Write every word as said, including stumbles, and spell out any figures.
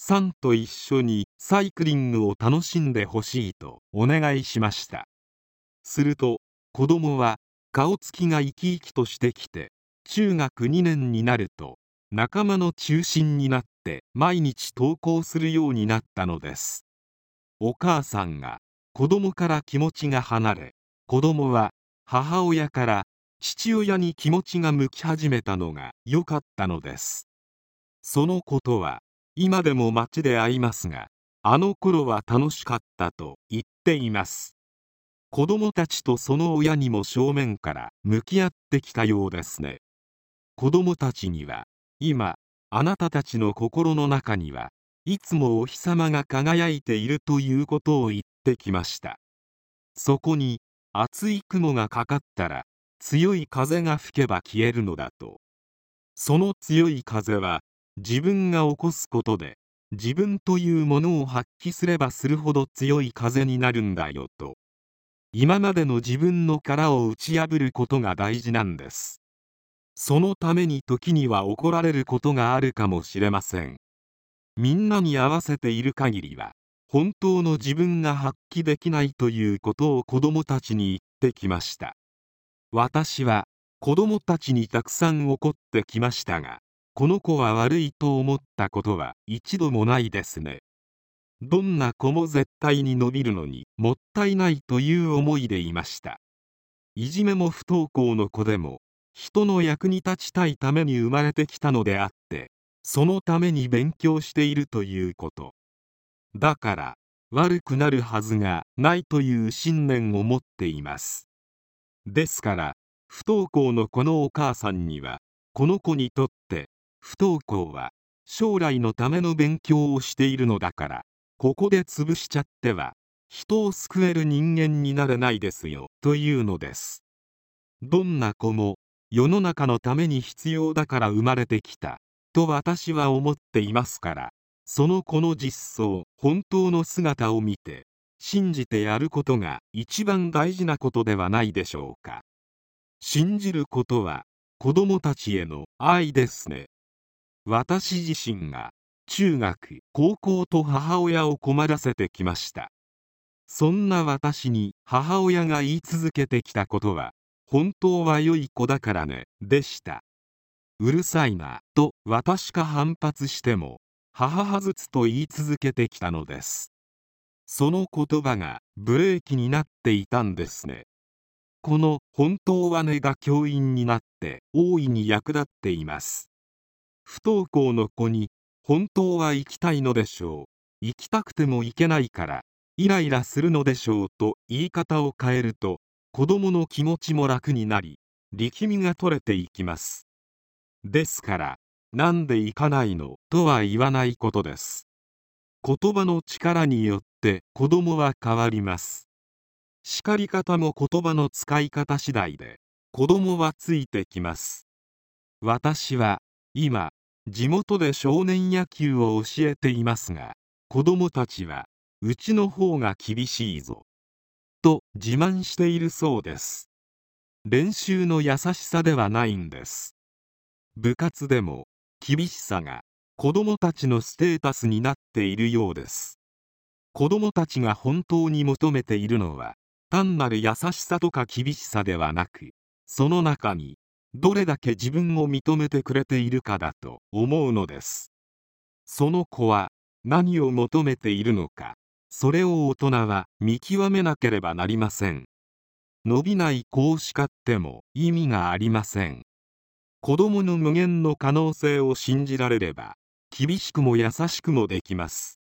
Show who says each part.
Speaker 1: さんと一緒にサイクリングを楽しんでほしいとお願いしました。すると子供は顔つきが生き生きとしてきて、中学にねんになると仲間の中心になって毎日登校するようになったのです。お母さんが子供から気持ちが離れ、子供は母親から父親に気持ちが向き始めたのが良かったのです。そのことは今でも街で会いますが、あの頃は楽しかったと言っています。子供たちとその親にも正面から向き合ってきたようですね。子供たちには、今あなたたちの心の中にはいつもお日様が輝いているということを言ってきました。そこに厚い雲がかかったら強い風が吹けば消えるのだと。その強い風は自分が起こすことで、自分というものを発揮すればするほど強い風になるんだよと。今までの自分の殻を打ち破ることが大事なんです。そのために時には怒られることがあるかもしれません。みんなに合わせている限りは本当の自分が発揮できないということを子供たちに言ってきました。私は子供たちにたくさん怒ってきましたが、この子は悪いと思ったことは一度もないですね。どんな子も絶対に伸びるのにもったいないという思いでいました。いじめも不登校の子でも人の役に立ちたいために生まれてきたのであって、そのために勉強しているということ。だから悪くなるはずがないという信念を持っています。ですから不登校のこのお母さんには、この子にとって不登校は将来のための勉強をしているのだから、ここで潰しちゃっては人を救える人間になれないですよというのです。どんな子も世の中のために必要だから生まれてきたと私は思っていますから、その子の実相、本当の姿を見て信じてやることが一番大事なことではないでしょうか。信じることは子供たちへの愛ですね。私自身が中学、高校と母親を困らせてきました。そんな私に母親が言い続けてきたことは、本当は良い子だからね、でした。うるさいなと私が反発しても、母はずつと言い続けてきたのです。その言葉がブレーキになっていたんですね。この本当はねが教員になって大いに役立っています。不登校の子に本当は行きたいのでしょう、行きたくても行けないからイライラするのでしょうと言い方を変えると、子供の気持ちも楽になり力みが取れていきます。ですからなんで行かないのとは言わないことです。言葉の力によって子供は変わります。叱り方も言葉の使い方次第で子供はついてきます。私は今地元で少年野球を教えていますが、子供たちはうちの方が厳しいぞと自慢しているそうです。練習の優しさではないんです。部活でも厳しさが子供たちのステータスになっているようです。子供たちが本当に求めているのは単なる優しさとか厳しさではなく、その中にどれだけ自分を認めてくれているかだと思うのです。その子は何を求めているのか、それを大人は見極めなければなりません。伸びない子を叱っても意味がありません。子供の無限の可能性を信じられれば、厳しくも優しくもできます。